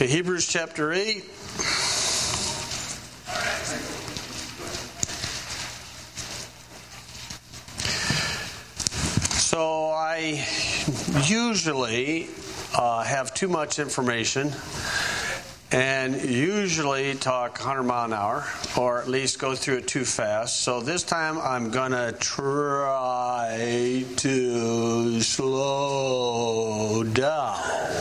Okay, Hebrews chapter 8. So I usually have too much information and usually talk 100 miles an hour, or at least go through it too fast. So this time I'm going to try to slow down.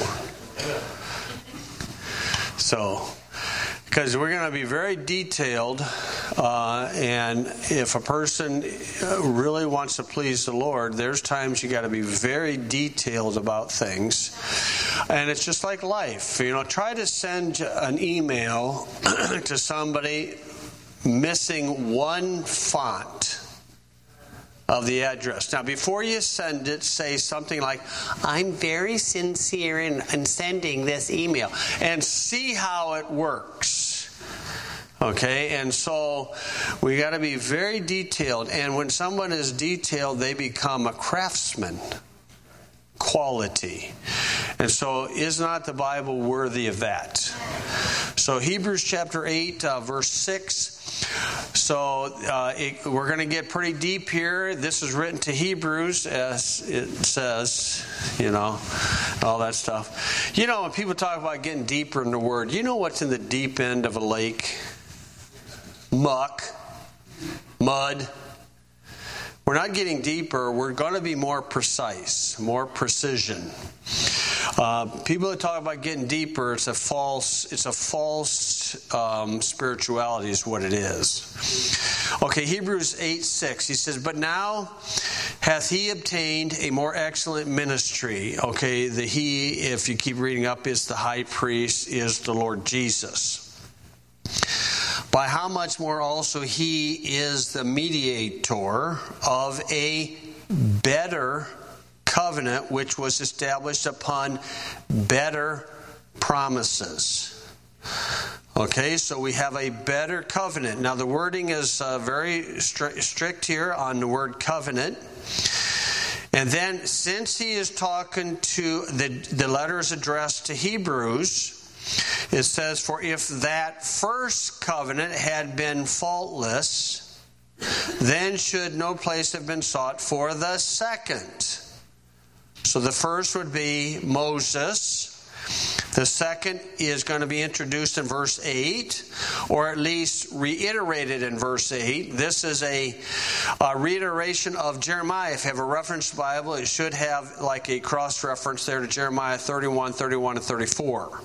So, because we're going to be very detailed, and if a person really wants to please the Lord, there's times you got to be very detailed about things. And it's just like life. Try to send an email to somebody missing one font of the address. Now, before you send it, say something like, "I'm very sincere in sending this email," and see how it works. Okay, and so we got to be very detailed. And when someone is detailed, they become a craftsman. Quality. And so is not the Bible worthy of that? So Hebrews chapter 8, verse 6. So we're going to get pretty deep here. This is written to Hebrews, as it says, all that stuff. When people talk about getting deeper in the Word, you know what's in the deep end of a lake? Muck, mud. We're not getting deeper. We're going to be more precise, more precision. People that talk about getting deeper, it's a false spirituality is what it is. Okay, Hebrews 8:6. He says, "But now hath he obtained a more excellent ministry." Okay, the he, if you keep reading up, is the high priest, is the Lord Jesus. "By how much more also he is the mediator of a better covenant, which was established upon better promises." Okay, so we have a better covenant. Now the wording is very strict here on the word covenant. And then, since he is talking to, the letter is addressed to Hebrews, it says, "For if that first covenant had been faultless, then should no place have been sought for the second." So the first would be Moses. The second is going to be introduced in verse 8, or at least reiterated in verse 8. This is a reiteration of Jeremiah. If you have a reference Bible, it should have like a cross-reference there to Jeremiah 31, 31, and 34.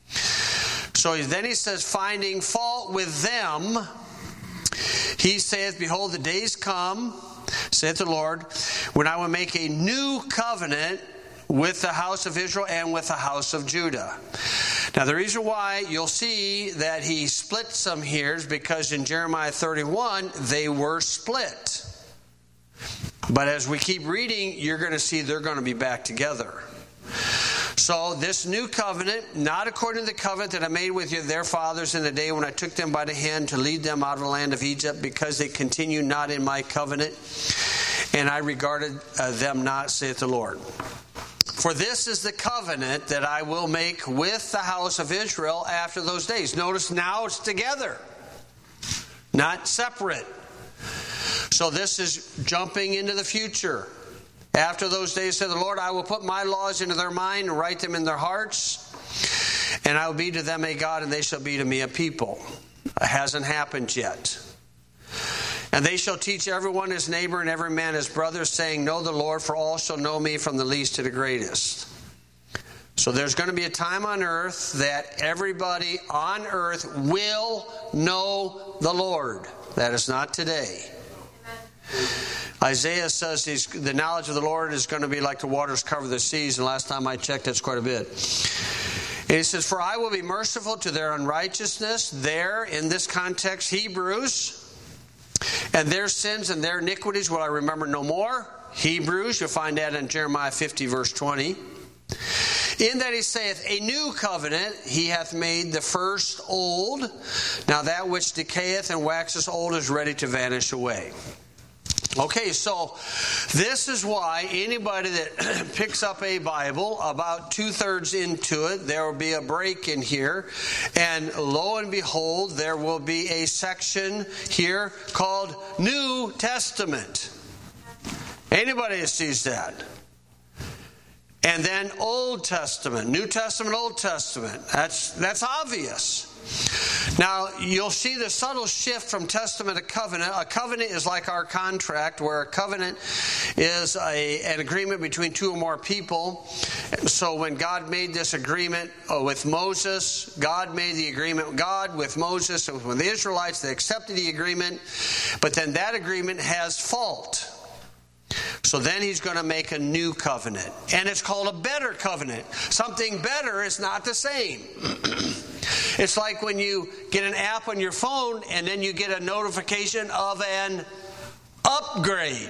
So then he says, "Finding fault with them, he saith, Behold, the days come, saith the Lord, when I will make a new covenant with the house of Israel and with the house of Judah." Now the reason why you'll see that he split some here is because in Jeremiah 31, they were split. But as we keep reading, you're going to see they're going to be back together. So this new covenant, not according to the covenant that I made with their fathers in the day when I took them by the hand to lead them out of the land of Egypt, because they continue not in my covenant, and I regarded them not, saith the Lord. "For this is the covenant that I will make with the house of Israel after those days." Notice now it's together, not separate. So this is jumping into the future. "After those days, said the Lord, I will put my laws into their mind and write them in their hearts. And I will be to them a God, and they shall be to me a people." It hasn't happened yet. "And they shall teach everyone his neighbor and every man his brother, saying, Know the Lord, for all shall know me from the least to the greatest." So there's going to be a time on earth that everybody on earth will know the Lord. That is not today. Isaiah says the knowledge of the Lord is going to be like the waters cover the seas. And last time I checked, that's quite a bit. And he says, "For I will be merciful to their unrighteousness." There, in this context, Hebrews. "And their sins and their iniquities will I remember no more." Hebrews, you'll find that in Jeremiah 50, verse 20. "In that he saith, A new covenant he hath made, the first old. Now that which decayeth and waxeth old is ready to vanish away." Okay, so this is why anybody that picks up a Bible, about 2/3 into it, there will be a break in here. And lo and behold, there will be a section here called New Testament. Anybody that sees that? And then Old Testament, New Testament, Old Testament. That's obvious. Now, you'll see the subtle shift from testament to covenant. A covenant is like our contract, where a covenant is an agreement between two or more people. So when God made this agreement with Moses, God made the agreement with God, with Moses, and with the Israelites. They accepted the agreement, but then that agreement has fault. So then he's going to make a new covenant. And it's called a better covenant. Something better is not the same. It's like when you get an app on your phone and then you get a notification of an upgrade.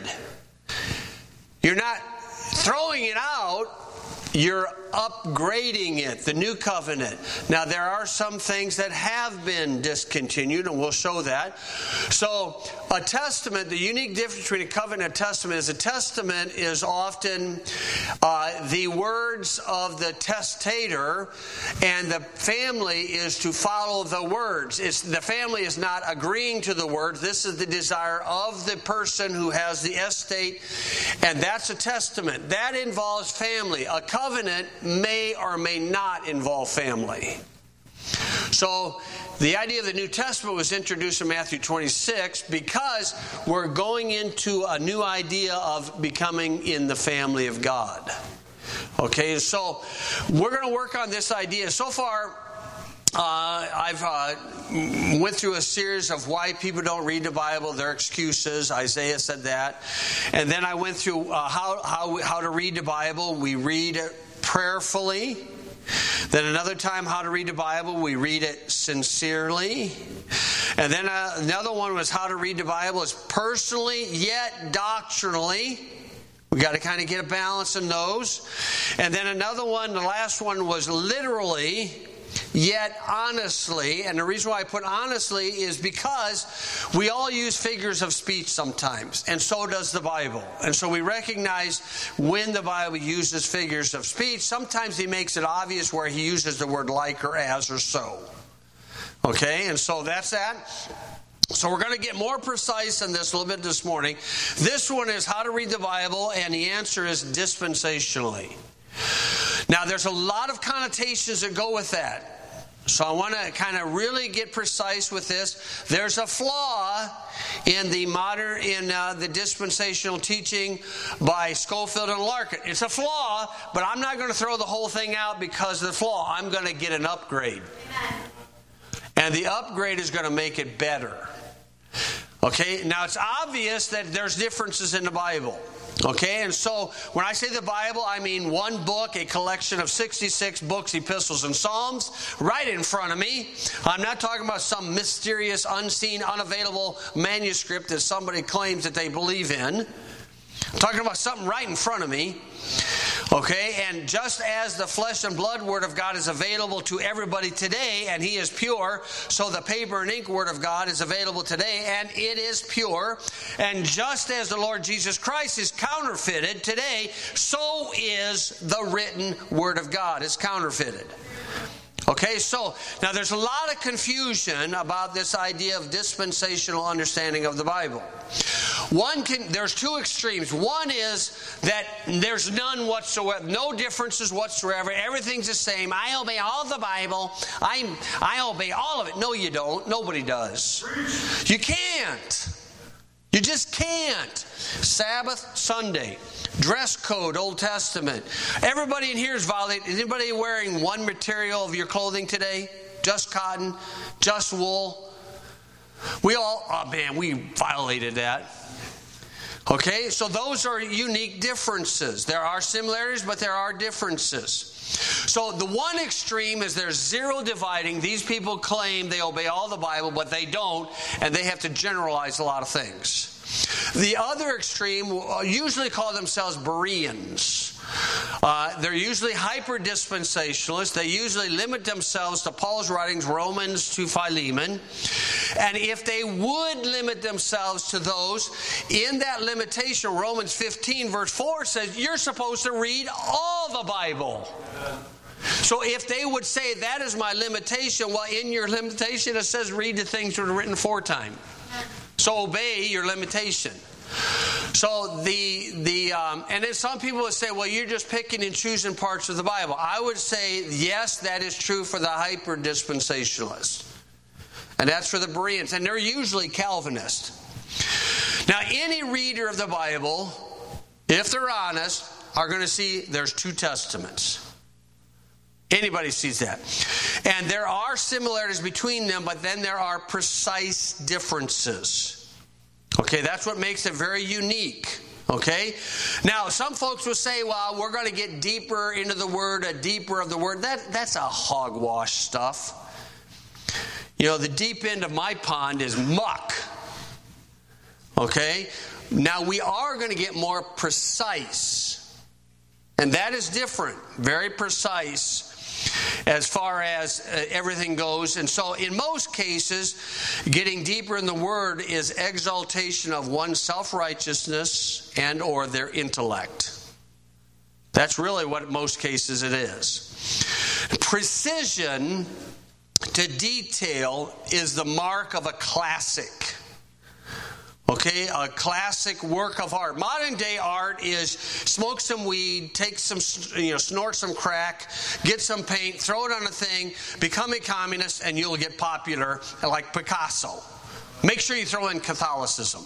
You're not throwing it out, you're upgrading it, the new covenant. Now, there are some things that have been discontinued, and we'll show that. So, a testament, the unique difference between a covenant and a testament is a testament is often the words of the testator, and the family is to follow the words. The family is not agreeing to the words. This is the desire of the person who has the estate, and that's a testament. That involves family. A covenant may or may not involve family. So the idea of the New Testament was introduced in Matthew 26 because we're going into a new idea of becoming in the family of God. Okay, so we're going to work on this idea. So far, I've went through a series of why people don't read the Bible, their excuses. Isaiah said that. And then I went through how to read the Bible. We read it prayerfully. Then another time, how to read the Bible. We read it sincerely. And then another one was how to read the Bible is personally yet doctrinally. We got to kind of get a balance in those. And then another one, the last one, was literally yet honestly. And the reason why I put honestly is because we all use figures of speech sometimes, and so does the Bible. And so we recognize when the Bible uses figures of speech. Sometimes he makes it obvious where he uses the word like or as or so. Okay, and so that's that. So we're going to get more precise on this a little bit this morning. This one is how to read the Bible, and the answer is dispensationally. Now, there's a lot of connotations that go with that. So I want to kind of really get precise with this. There's a flaw in the dispensational teaching by Schofield and Larkin. It's a flaw, but I'm not going to throw the whole thing out because of the flaw. I'm going to get an upgrade. Amen. And the upgrade is going to make it better. Okay, now it's obvious that there's differences in the Bible. Okay, and so when I say the Bible, I mean one book, a collection of 66 books, epistles, and psalms, right in front of me. I'm not talking about some mysterious, unseen, unavailable manuscript that somebody claims that they believe in. I'm talking about something right in front of me. Okay, and just as the flesh and blood Word of God is available to everybody today, and He is pure, so the paper and ink Word of God is available today, and it is pure. And just as the Lord Jesus Christ is counterfeited today, so is the written Word of God. It's counterfeited. Okay, so now there's a lot of confusion about this idea of dispensational understanding of the Bible. There's two extremes. One is that there's none whatsoever, no differences whatsoever. Everything's the same. I obey all the Bible. I obey all of it. No, you don't. Nobody does. You can't. You just can't. Sabbath, Sunday. Dress code, Old Testament. Everybody in here is violating. Is anybody wearing one material of your clothing today? Just cotton? Just wool? We violated that. Okay, so those are unique differences. There are similarities, but there are differences. So the one extreme is there's zero dividing. These people claim they obey all the Bible, but they don't, and they have to generalize a lot of things. The other extreme usually call themselves Bereans. They're usually hyper-dispensationalists. They usually limit themselves to Paul's writings, Romans to Philemon. And if they would limit themselves to those, in that limitation, Romans 15 verse 4 says, you're supposed to read all the Bible. So if they would say that is my limitation, well, in your limitation it says read the things that are written aforetime. So obey your limitation. So and then some people would say, well, you're just picking and choosing parts of the Bible. I would say, yes, that is true for the hyper-dispensationalists. And that's for the Bereans. And they're usually Calvinist. Now, any reader of the Bible, if they're honest, are going to see there's two testaments. Anybody sees that. And there are similarities between them, but then there are precise differences. Okay, that's what makes it very unique. Okay? Now, some folks will say, well, we're going to get deeper into the Word, deeper of the Word. That's a hogwash stuff. You know, the deep end of my pond is muck. Okay? Now, we are going to get more precise. And that is different. Very precise as far as everything goes. And so in most cases, getting deeper in the Word is exaltation of one's self-righteousness and or their intellect. That's really what in most cases it is. Precision to detail is the mark of a classic. Okay, a classic work of art. Modern day art is smoke some weed, take some, snort some crack, get some paint, throw it on a thing, become a communist, and you'll get popular like Picasso. Make sure you throw in Catholicism.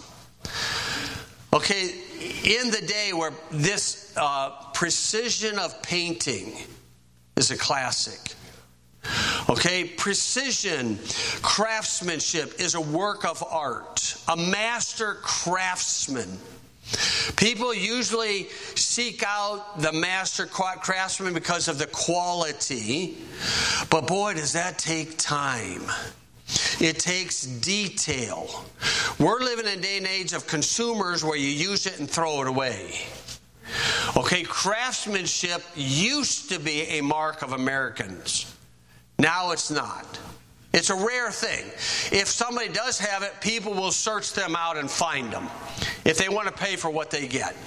Okay, in the day where this precision of painting is a classic. Okay, precision, craftsmanship is a work of art. A master craftsman. People usually seek out the master craftsman because of the quality. But boy, does that take time. It takes detail. We're living in a day and age of consumers where you use it and throw it away. Okay, craftsmanship used to be a mark of Americans. Now it's not. It's a rare thing. If somebody does have it, people will search them out and find them if they want to pay for what they get.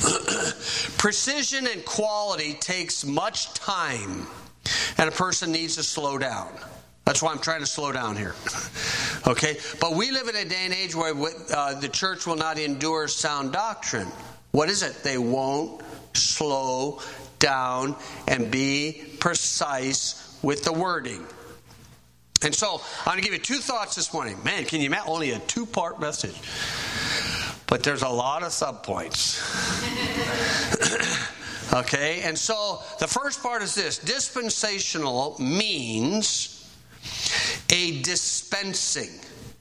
Precision and quality takes much time, and a person needs to slow down. That's why I'm trying to slow down here. Okay? But we live in a day and age where the church will not endure sound doctrine. What is it? They won't slow down and be precise with the wording. And so, I'm going to give you two thoughts this morning. Man, can you imagine? Only a 2-part message. But there's a lot of subpoints. Okay, and so the first part is this. Dispensational means a dispensing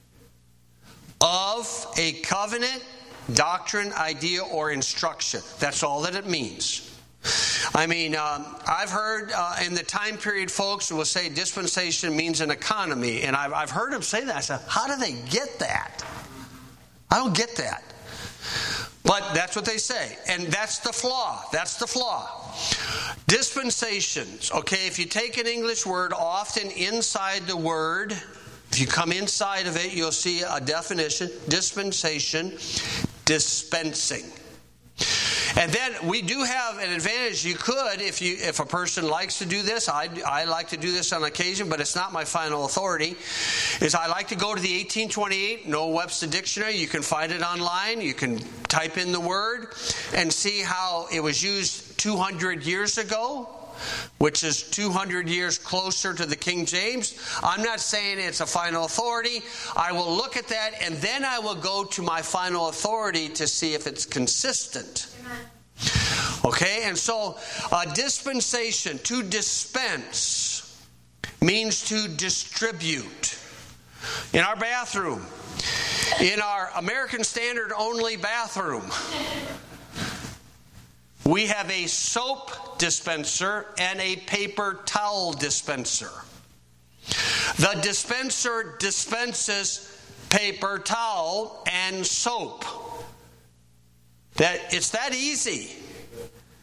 of a covenant, doctrine, idea, or instruction. That's all that it means. I mean, I've heard in the time period folks will say dispensation means an economy. And I've heard them say that. I said, how do they get that? I don't get that. But that's what they say. And that's the flaw. That's the flaw. Dispensations. Okay, if you take an English word, often inside the word, if you come inside of it, you'll see a definition. Dispensation, dispensing. And then we do have an advantage. You could, if a person likes to do this, I like to do this on occasion, but it's not my final authority, is I like to go to the 1828 Noah Webster Dictionary. You can find it online. You can type in the word and see how it was used 200 years ago, which is 200 years closer to the King James. I'm not saying it's a final authority. I will look at that, and then I will go to my final authority to see if it's consistent. Okay, and so dispensation, to dispense, means to distribute. In our bathroom, in our American Standard only bathroom, we have a soap dispenser and a paper towel dispenser. The dispenser dispenses paper towel and soap. It's that easy.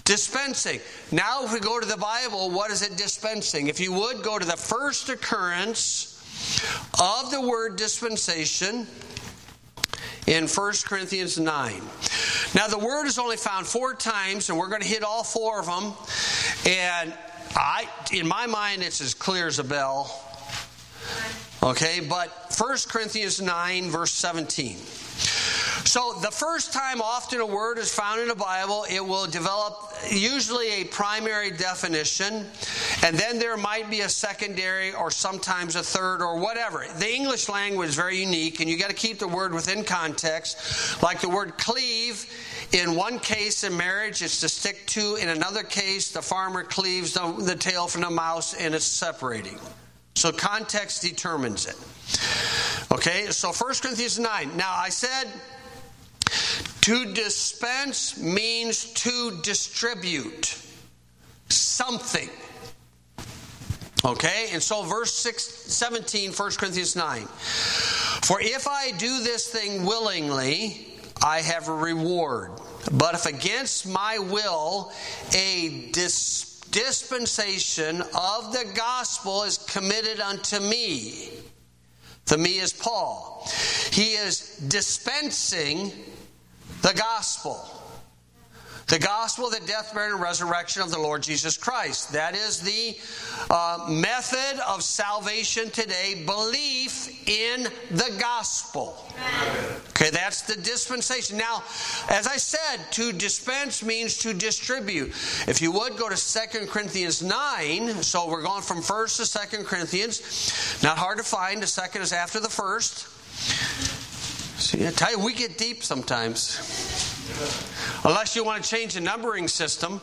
Dispensing. Now if we go to the Bible, what is it dispensing? If you would, go to the first occurrence of the word dispensation in 1 Corinthians 9. Now the word is only found 4 times, and we're going to hit all 4 of them. And in my mind, it's as clear as a bell. Okay, but 1 Corinthians 9, verse 17. So the first time often a word is found in the Bible, it will develop usually a primary definition, and then there might be a secondary or sometimes a third or whatever. The English language is very unique, and you got to keep the word within context. Like the word cleave, in one case in marriage, it's to stick to. In another case, the farmer cleaves the tail from the mouse, and it's separating. So context determines it. Okay, so 1 Corinthians 9. Now I said, to dispense means to distribute something. Okay, and so verse 17, 1 Corinthians 9. For if I do this thing willingly, I have a reward. But if against my will, a dispensation of the gospel is committed unto me. The me is Paul. He is dispensing the gospel. The gospel, the death, burial, and resurrection of the Lord Jesus Christ. That is the method of salvation today. Belief in the gospel. Okay, that's the dispensation. Now, as I said, to dispense means to distribute. If you would, go to 2 Corinthians 9. So we're going from 1st to 2 Corinthians. Not hard to find. The second is after the first. See, I tell you, we get deep sometimes. Unless you want to change the numbering system.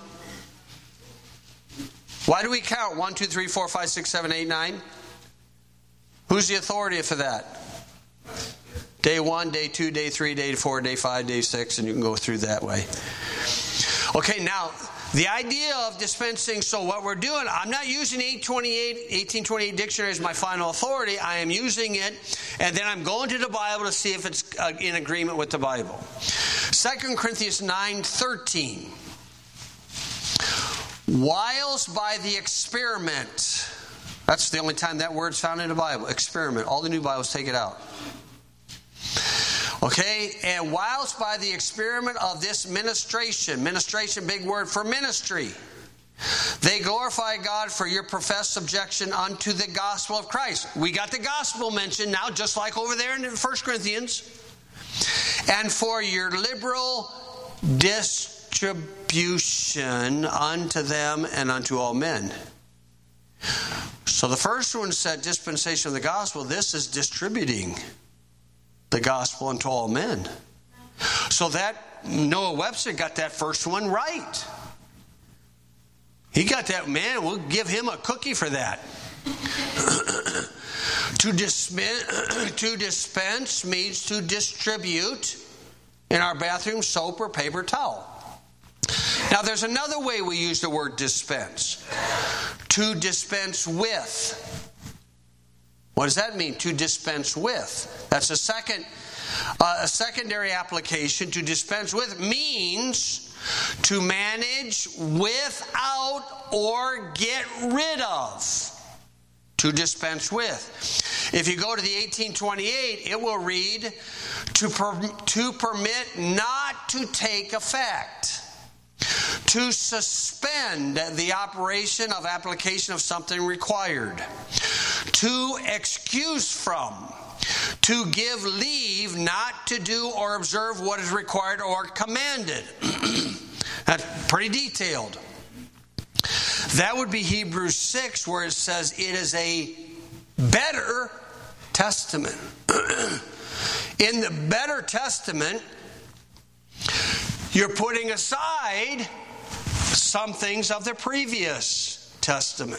Why do we count 1, 2, 3, 4, 5, 6, 7, 8, 9? Who's the authority for that? Day 1, day 2, day 3, day 4, day 5, day 6, and you can go through that way. Okay, now, the idea of dispensing, so what we're doing, I'm not using 1828 dictionary as my final authority. I am using it, and then I'm going to the Bible to see if it's in agreement with the Bible. 2 Corinthians 9:13. Whilst by the experiment, that's the only time that word's found in the Bible, experiment. All the new Bibles take it out. Okay, and whilst by the experiment of this ministration, big word for ministry, they glorify God for your professed subjection unto the gospel of Christ. We got the gospel mentioned now, just like over there in 1 Corinthians. And for your liberal distribution unto them and unto all men. So the first one said dispensation of the gospel. This is distributing the gospel unto all men. So that Noah Webster got that first one right. He got that, man, we'll give him a cookie for that. To dispense means to distribute in our bathroom soap or paper towel. Now there's another way we use the word dispense. To dispense with. What does that mean? To dispense with. That's a secondary application. To dispense with means to manage without or get rid of. To dispense with. If you go to the 1828, it will read to permit not to take effect. To suspend the operation of application of something required. To excuse from. To give leave not to do or observe what is required or commanded. That's pretty detailed. That would be Hebrews 6, where it says it is a better testament. In the better testament, you're putting aside some things of the previous testament.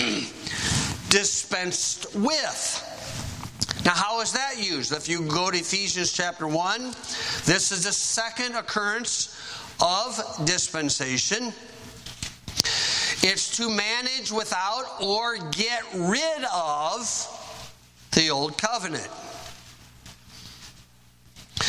Dispensed with. Now, how is that used? If you go to Ephesians chapter 1, this is the second occurrence of dispensation. It's to manage without or get rid of the old covenant.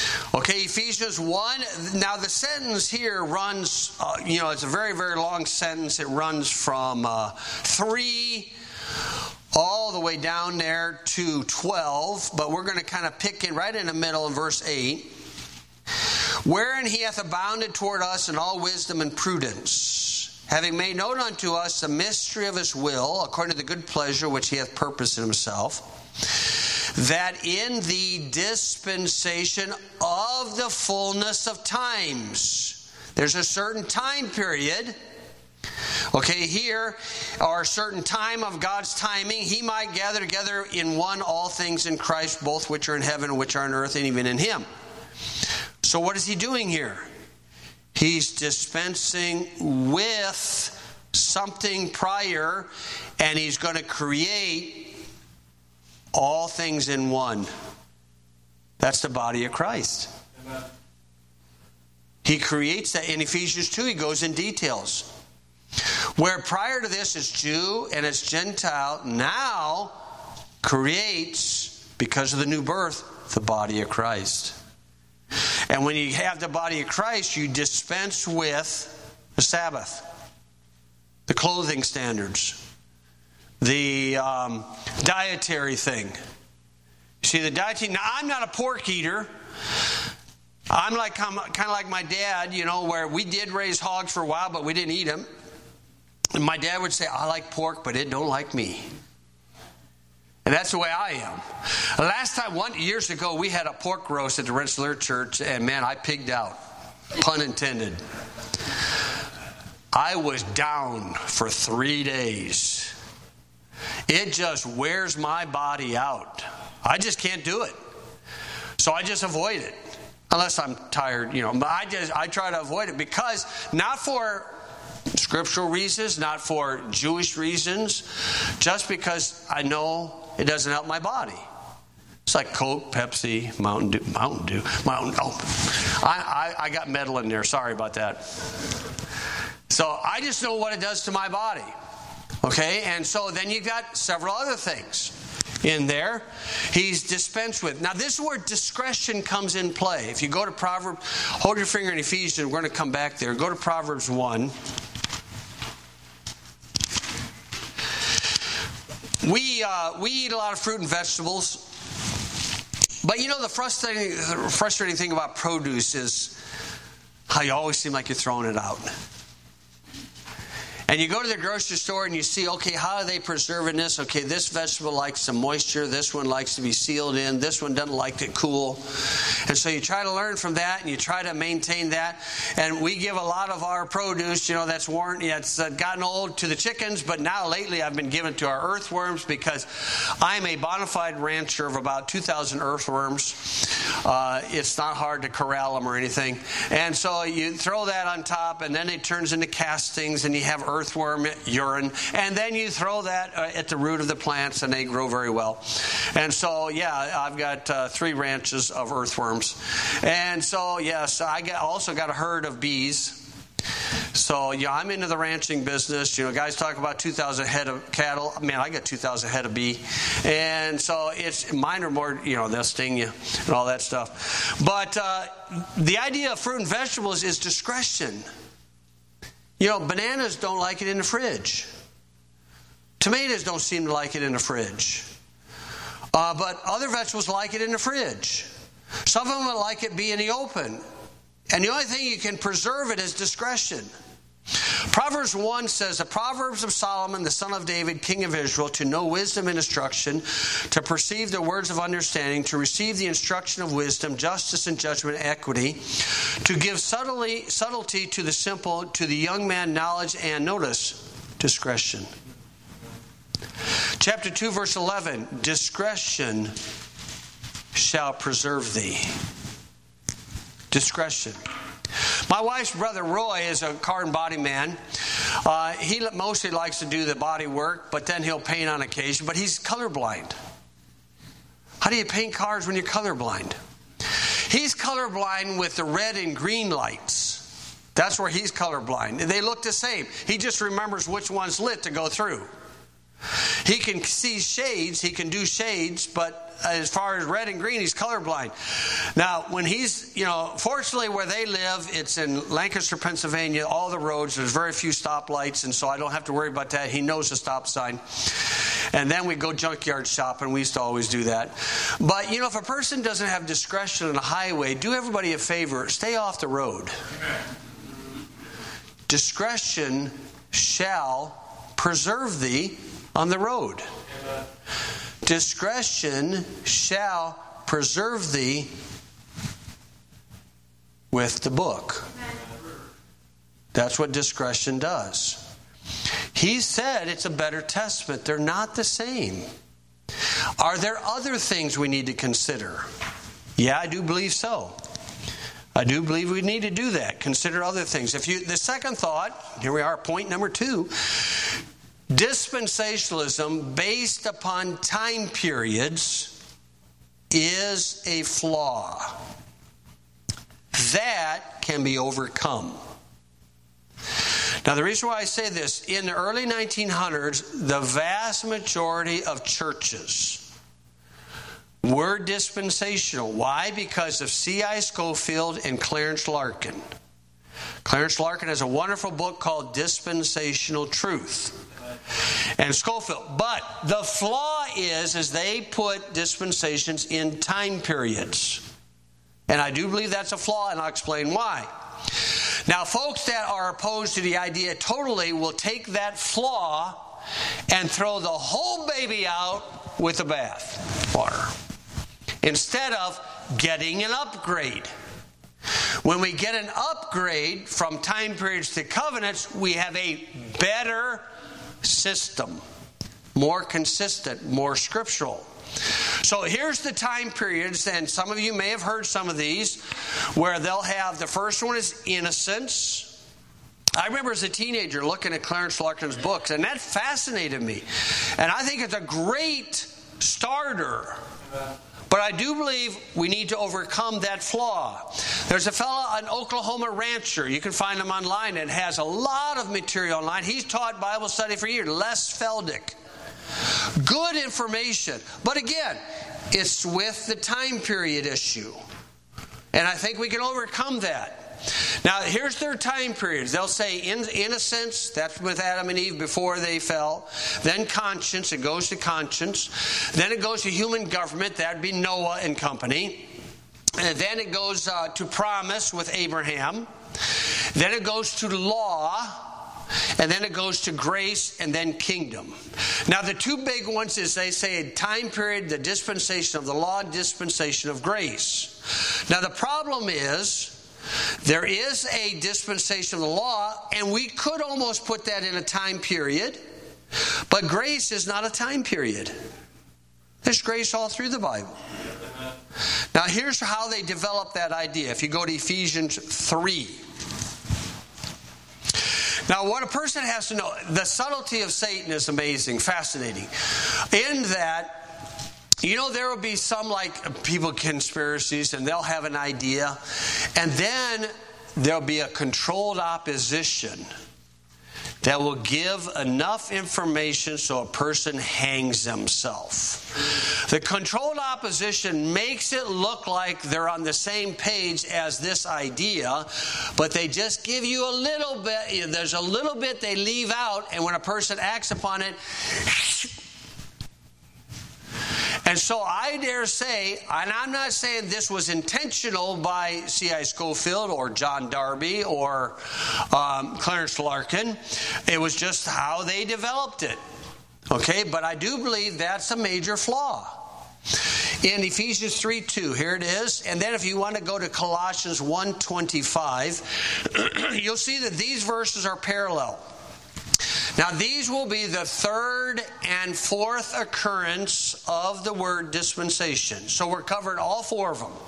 Okay, Ephesians 1. Now the sentence here runs, it's a very, very long sentence. It runs from 3 all the way down there to 12. But we're going to kind of pick in right in the middle in verse 8. Wherein he hath abounded toward us in all wisdom and prudence, having made known unto us the mystery of his will, according to the good pleasure which he hath purposed in himself, that in the dispensation of the fullness of times, there's a certain time period, okay, here, or a certain time of God's timing, he might gather together in one all things in Christ, both which are in heaven and which are on earth, and even in him. So what is he doing here? He's dispensing with something prior, and he's going to create all things in one. That's the body of Christ. Amen. He creates that. In Ephesians 2, he goes in details. Where prior to this is Jew and it's Gentile, now creates, because of the new birth, the body of Christ. And when you have the body of Christ, you dispense with the Sabbath, the clothing standards, the dietary thing. You see, the dietary. Now, I'm not a pork eater. I'm kind of like my dad, where we did raise hogs for a while, but we didn't eat them. And my dad would say, I like pork, but it don't like me. And that's the way I am. Last time, years ago, we had a pork roast at the Rensselaer Church, and man, I pigged out. Pun intended. I was down for 3 days. It just wears my body out. I just can't do it. So I just avoid it. Unless I'm tired, But I try to avoid it because, not for scriptural reasons, not for Jewish reasons, just because I know it doesn't help my body. It's like Coke, Pepsi, Mountain Dew. I got metal in there. Sorry about that. So I just know what it does to my body. Okay, and so then you've got several other things in there he's dispensed with. Now this is where discretion comes in play. If you go to Proverbs, hold your finger in Ephesians, we're going to come back there. Go to Proverbs 1. We eat a lot of fruit and vegetables. But the frustrating thing about produce is how you always seem like you're throwing it out. And you go to the grocery store and you see, okay, how are they preserving this? Okay, this vegetable likes some moisture. This one likes to be sealed in. This one doesn't like it cool. And so you try to learn from that and you try to maintain that. And we give a lot of our produce, that's worn, it's gotten old to the chickens. But now lately I've been given to our earthworms because I'm a bona fide rancher of about 2,000 earthworms. It's not hard to corral them or anything. And so you throw that on top and then it turns into castings and you have earthworm urine, and then you throw that at the root of the plants and they grow very well. And so I've got 3 ranches of earthworms. And so yes, also got a herd of bees. So I'm into the ranching business. Guys talk about 2,000 head of cattle. Man, I got 2,000 head of bee. And so mine are more, they'll sting you and all that stuff. But the idea of fruit and vegetables is discretion. Bananas don't like it in the fridge. Tomatoes don't seem to like it in the fridge. But other vegetables like it in the fridge. Some of them would like it be in the open. And the only thing you can preserve it is discretion. Proverbs 1 says, the Proverbs of Solomon, the son of David, king of Israel, to know wisdom and instruction, to perceive the words of understanding, to receive the instruction of wisdom, justice and judgment, equity, to give subtlety to the simple, to the young man knowledge and, notice, discretion. Chapter 2, verse 11, discretion shall preserve thee. Discretion. My wife's brother Roy is a car and body man. He mostly likes to do the body work, but then he'll paint on occasion. But he's colorblind. How do you paint cars when you're colorblind? He's colorblind with the red and green lights. That's where he's colorblind. They look the same. He just remembers which one's lit to go through. He can see shades. He can do shades, but as far as red and green, he's colorblind. Now, when he's, fortunately where they live, it's in Lancaster, Pennsylvania, all the roads, there's very few stoplights, and so I don't have to worry about that. He knows the stop sign. And then we go junkyard shopping. We used to always do that. But, if a person doesn't have discretion on a highway, do everybody a favor. Stay off the road. Discretion shall preserve thee on the road. Discretion shall preserve thee with the book. That's what discretion does. He said it's a better testament. They're not the same. Are there other things we need to consider? Yeah, I do believe so. I do believe we need to do that. Consider other things. The second thought, here we are, point number 2. Dispensationalism based upon time periods is a flaw that can be overcome. Now, the reason why I say this, in the early 1900s, the vast majority of churches were dispensational. Why? Because of C.I. Scofield and Clarence Larkin. Clarence Larkin has a wonderful book called Dispensational Truth. And Scofield. But the flaw is they put dispensations in time periods. And I do believe that's a flaw, and I'll explain why. Now, folks that are opposed to the idea totally will take that flaw and throw the whole baby out with the bath water instead of getting an upgrade. When we get an upgrade from time periods to covenants, we have a better system, more consistent, more scriptural. So here's the time periods, and some of you may have heard some of these, where they'll have, the first one is innocence. I remember as a teenager looking at Clarence Larkin's books, and that fascinated me. And I think it's a great starter. But I do believe we need to overcome that flaw. There's a fellow, an Oklahoma rancher. You can find him online. It has a lot of material online. He's taught Bible study for years. Les Feldick. Good information. But again, it's with the time period issue. And I think we can overcome that. Now, here's their time periods. They'll say innocence, that's with Adam and Eve before they fell. Then conscience, it goes to conscience. Then it goes to human government, that would be Noah and company. And then it goes to promise with Abraham. Then it goes to law. And then it goes to grace and then kingdom. Now, the two big ones is they say a time period, the dispensation of the law, dispensation of grace. Now, the problem is, there is a dispensation of the law, and we could almost put that in a time period, but grace is not a time period. There's grace all through the Bible. Now, here's how they develop that idea. If you go to Ephesians 3. Now, what a person has to know, the subtlety of Satan is amazing, fascinating. In that, there will be some people conspiracies, and they'll have an idea, and then there'll be a controlled opposition that will give enough information so a person hangs themselves. The controlled opposition makes it look like they're on the same page as this idea, but they just give you a little bit. There's a little bit they leave out, and when a person acts upon it, and so I dare say, and I'm not saying this was intentional by C.I. Scofield or John Darby or Clarence Larkin. It was just how they developed it. Okay, but I do believe that's a major flaw. In Ephesians 3:2, here it is. And then if you want to go to Colossians 1:25, you'll see that these verses are parallel. Now, these will be the third and fourth occurrence of the word dispensation. So we're covering all four of them.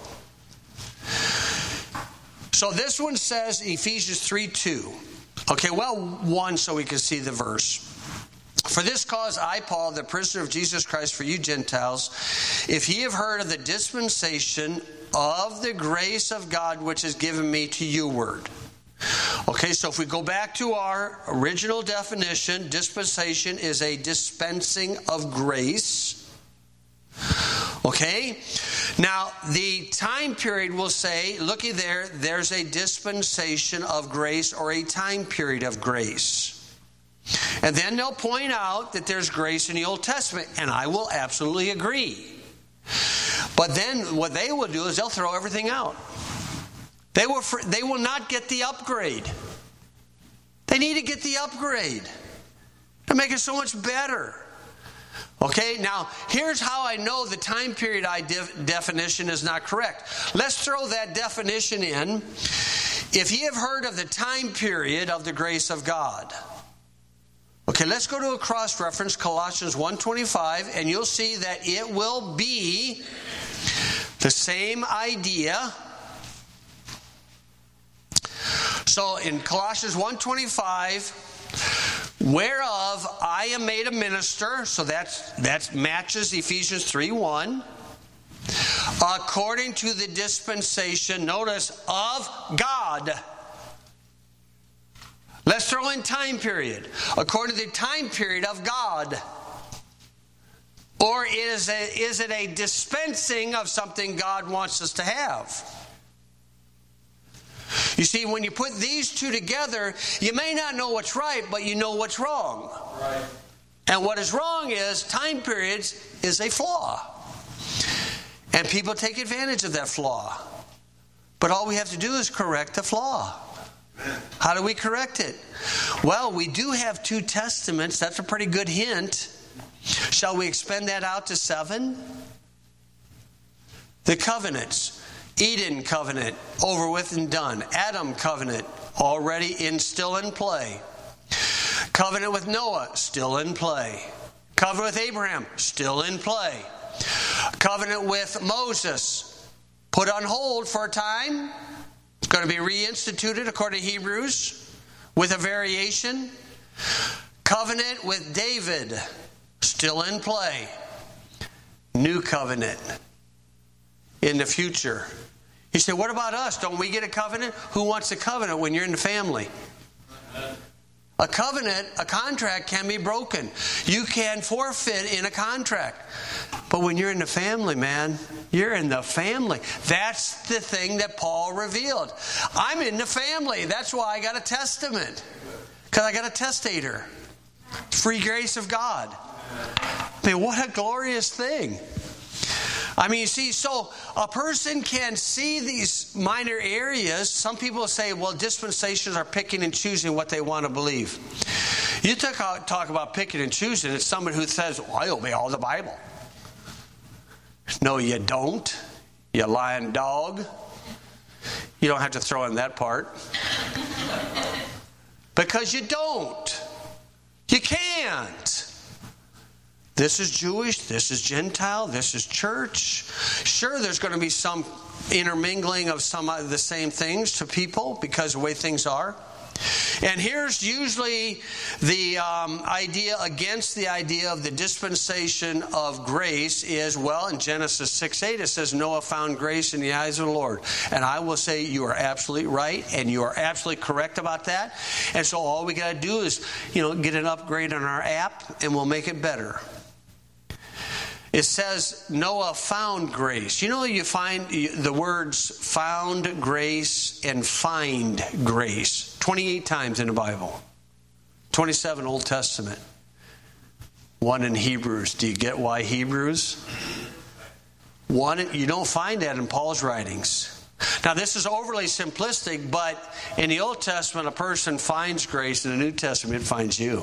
So this one says Ephesians 3:2. Okay, 1 so we can see the verse. For this cause I, Paul, the prisoner of Jesus Christ for you Gentiles, if ye have heard of the dispensation of the grace of God which is given me to you word. Okay, so if we go back to our original definition, dispensation is a dispensing of grace. Okay? Now, the time period will say, looky there, there's a dispensation of grace or a time period of grace. And then they'll point out that there's grace in the Old Testament, and I will absolutely agree. But then what they will do is they'll throw everything out. They will not get the upgrade. They need to get the upgrade to make it so much better. Okay, now here's how I know the time period definition is not correct. Let's throw that definition in. If ye have heard of the time period of the grace of God. Okay, let's go to a cross-reference, Colossians 1:25, and you'll see that it will be the same idea. So in Colossians 1:25, whereof I am made a minister, so that matches Ephesians 3:1, according to the dispensation, notice, of God. Let's throw in time period. According to the time period of God. Or is it a dispensing of something God wants us to have? You see, when you put these two together, you may not know what's right, but you know what's wrong. Right. And what is wrong is time periods is a flaw. And people take advantage of that flaw. But all we have to do is correct the flaw. How do we correct it? Well, we do have 2 testaments. That's a pretty good hint. Shall we expand that out to 7? The covenants. Eden covenant, over with and done. Adam covenant, already still in play. Covenant with Noah, still in play. Covenant with Abraham, still in play. Covenant with Moses, put on hold for a time. It's going to be reinstituted according to Hebrews with a variation. Covenant with David, still in play. New covenant in the future. You say, what about us? Don't we get a covenant? Who wants a covenant when you're in the family? A covenant, a contract can be broken. You can forfeit in a contract. But when you're in the family, man, you're in the family. That's the thing that Paul revealed. I'm in the family. That's why I got a testament. Because I got a testator. Free grace of God. I mean, what a glorious thing. I mean, you see, so a person can see these minor areas. Some people say, well, dispensations are picking and choosing what they want to believe. You talk about picking and choosing. It's somebody who says, well, I obey all the Bible. No, you don't. You lying dog. You don't have to throw in that part. Because you don't. You can't. This is Jewish, this is Gentile, this is church. Sure, there's going to be some intermingling of some of the same things to people because of the way things are. And here's usually the idea against the idea of the dispensation of grace is, well, in Genesis 6:8 it says, Noah found grace in the eyes of the Lord. And I will say you are absolutely right and you are absolutely correct about that. And so all we got to do is, get an upgrade on our app and we'll make it better. It says Noah found grace. You find the words found grace and find grace 28 times in the Bible. 27 Old Testament. 1 in Hebrews. Do you get why Hebrews? 1, you don't find that in Paul's writings. Now this is overly simplistic, but in the Old Testament a person finds grace, in the New Testament it finds you.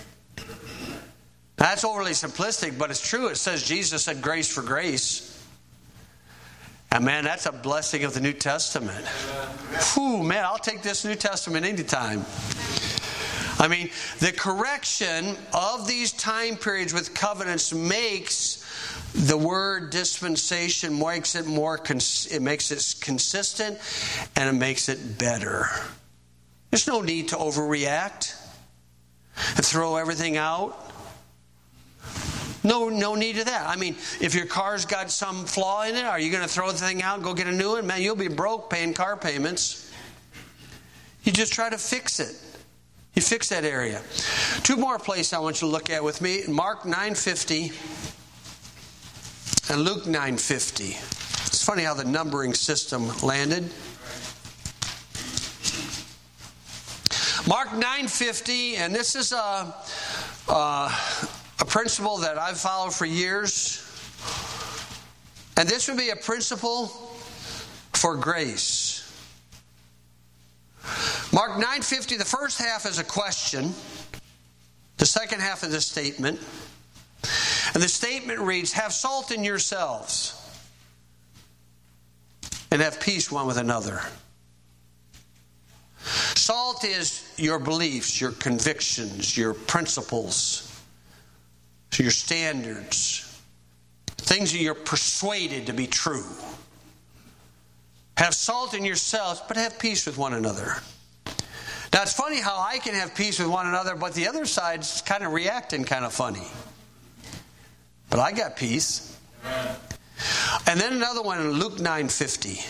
That's overly simplistic, but it's true. It says Jesus said grace for grace. And man, that's a blessing of the New Testament. Whew, man, I'll take this New Testament anytime. I mean, the correction of these time periods with covenants makes the word dispensation, it makes it consistent and it makes it better. There's no need to overreact and throw everything out. No need of that. I mean, if your car's got some flaw in it, are you going to throw the thing out and go get a new one? Man, you'll be broke paying car payments. You just try to fix it. You fix that area. 2 more places I want you to look at with me. Mark 9:50. and Luke 9:50. It's funny how the numbering system landed. Mark 9:50, and this is a principle that I've followed for years. And this would be a principle for grace. Mark 9:50, the first half is a question. The second half is a statement. And the statement reads, have salt in yourselves and have peace one with another. Salt is your beliefs, your convictions, your principles, your standards, things that you're persuaded to be true. Have salt in yourselves, but have peace with one another. Now, it's funny how I can have peace with one another, but the other side's kind of reacting kind of funny. But I got peace. And then another one in Luke 9:50.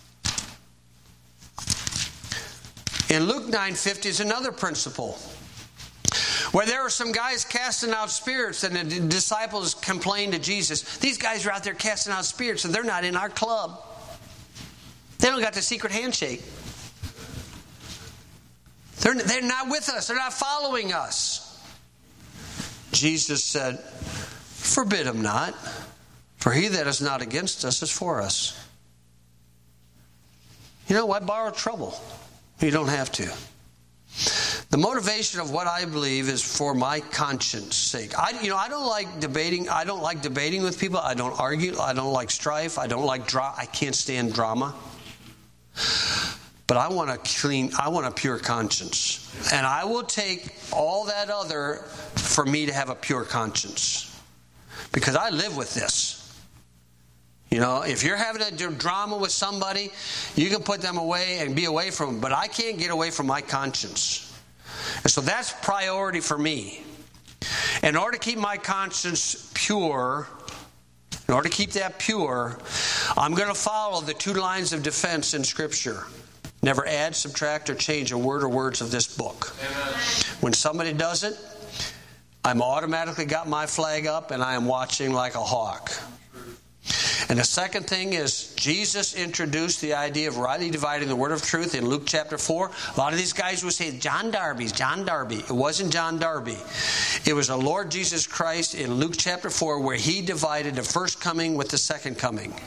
In Luke 9:50 is another principle where there were some guys casting out spirits, and the disciples complained to Jesus, these guys are out there casting out spirits and they're not in our club. They don't got the secret handshake. They're not with us. They're not following us. Jesus said, forbid them not, for he that is not against us is for us. You know, why borrow trouble? You don't have to. The motivation of what I believe is for my conscience sake. I don't like debating. I don't like debating with people. I don't argue. I don't like strife. I don't like drama. I can't stand drama. But I want a pure conscience. And I will take all that other for me to have a pure conscience. Because I live with this. You know, if you're having a drama with somebody, you can put them away and be away from them. But I can't get away from my conscience. And so that's priority for me. In order to keep my conscience pure, in order to keep that pure, I'm going to follow the two lines of defense in Scripture. Never add, subtract, or change a word or words of this book. Amen. When somebody does it, I'm automatically got my flag up and I am watching like a hawk. And the second thing is Jesus introduced the idea of rightly dividing the word of truth in Luke chapter 4. A lot of these guys would say, John Darby. It wasn't John Darby. It was the Lord Jesus Christ in Luke chapter 4 where he divided the first coming with the second coming.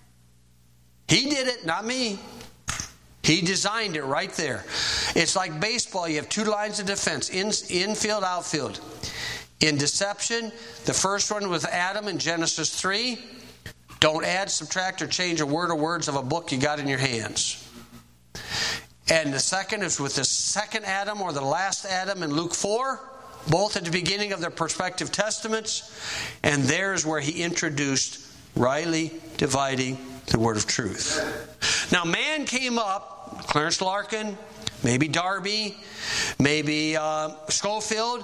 He did it, not me. He designed it right there. It's like baseball. You have two lines of defense, infield, outfield. In deception, the first one was Adam in Genesis 3. Don't add, subtract, or change a word or words of a book you got in your hands. And the second is with the second Adam or the last Adam in Luke 4, both at the beginning of their respective testaments. And there's where he introduced rightly dividing the word of truth. Now, man came up, Clarence Larkin, maybe Darby, maybe Schofield,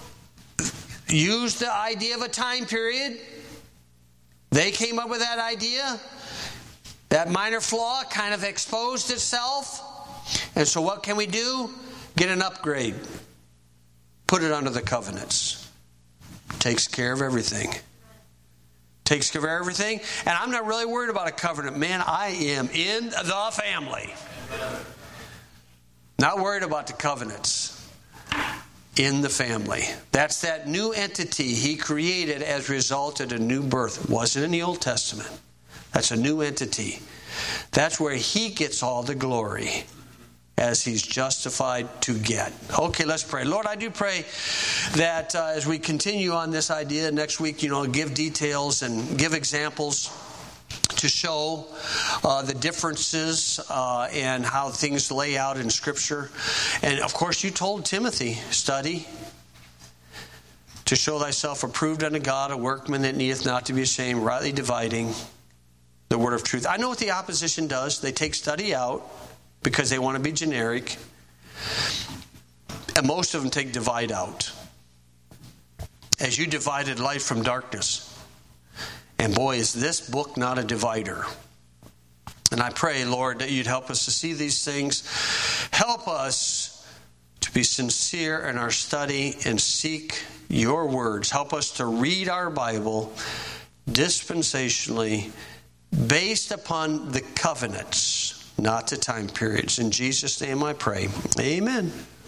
used the idea of a time period. They came up with that idea. That minor flaw kind of exposed itself. And so what can we do? Get an upgrade. Put it under the covenants. Takes care of everything. Takes care of everything. And I'm not really worried about a covenant. Man, I am in the family. Not worried about the covenants. In the family. That's that new entity he created as a result of a new birth. It wasn't in the Old Testament. That's a new entity. That's where he gets all the glory as he's justified to get. Okay, let's pray. Lord, I do pray that as we continue on this idea next week, give details and give examples to show the differences and how things lay out in Scripture. And of course, you told Timothy, study to show thyself approved unto God, a workman that needeth not to be ashamed, rightly dividing the word of truth. I know what the opposition does. They take study out because they want to be generic. And most of them take divide out. As you divided light from darkness. And boy, is this book not a divider. And I pray, Lord, that you'd help us to see these things. Help us to be sincere in our study and seek your words. Help us to read our Bible dispensationally, based upon the covenants, not the time periods. In Jesus' name I pray. Amen.